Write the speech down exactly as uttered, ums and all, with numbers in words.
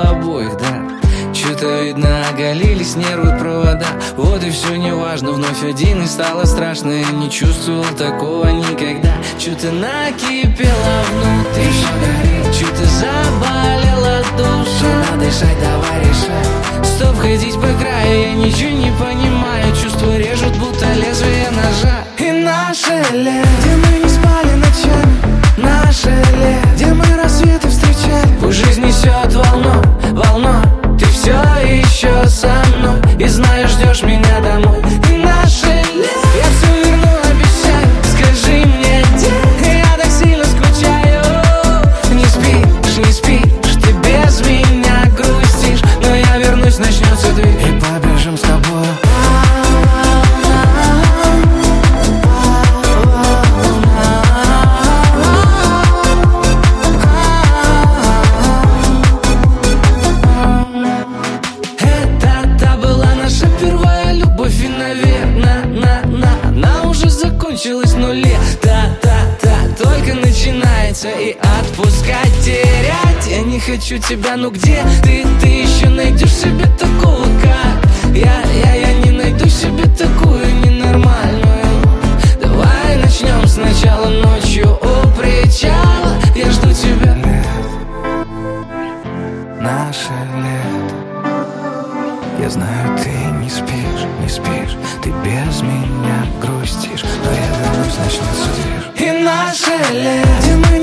обоих, да. Чё-то видно, оголились нервы, провода. Вот и все неважно, вновь один и стало страшно. Я не чувствовал такого никогда. Чё-то накипело внутри, всё горит. Чё-то заболела душа. Надо дышать, давай решай. Стоп, ходить по краю, я ничего не понимаю. Чувства режут, будто лезвие ножа. И наше лето, где мы не спали ночами. Наше лето, где мы рассветы встречали. Пусть жизнь несет волну, волной. Ты все еще со мной и знаешь, ждешь меня домой. И наше лето, я все верну, обещаю. Скажи мне, где я так сильно скучаю. Не спишь, не спишь, ты без меня грустишь. Но я вернусь, начнется дверь, и побежим с тобой. Закончилось нуле, та-та-та, только начинается. И отпускать, терять я не хочу тебя, ну где ты? Ты еще найдешь себе такого, как я, я, я не найду себе такую ненормальную. Давай начнем сначала ночью у причала. Я жду тебя. Наше лето. Я знаю, ты не спишь, не спишь. Ты без меня грустишь. Но я вернусь, начнется движ. И наше лето, где мы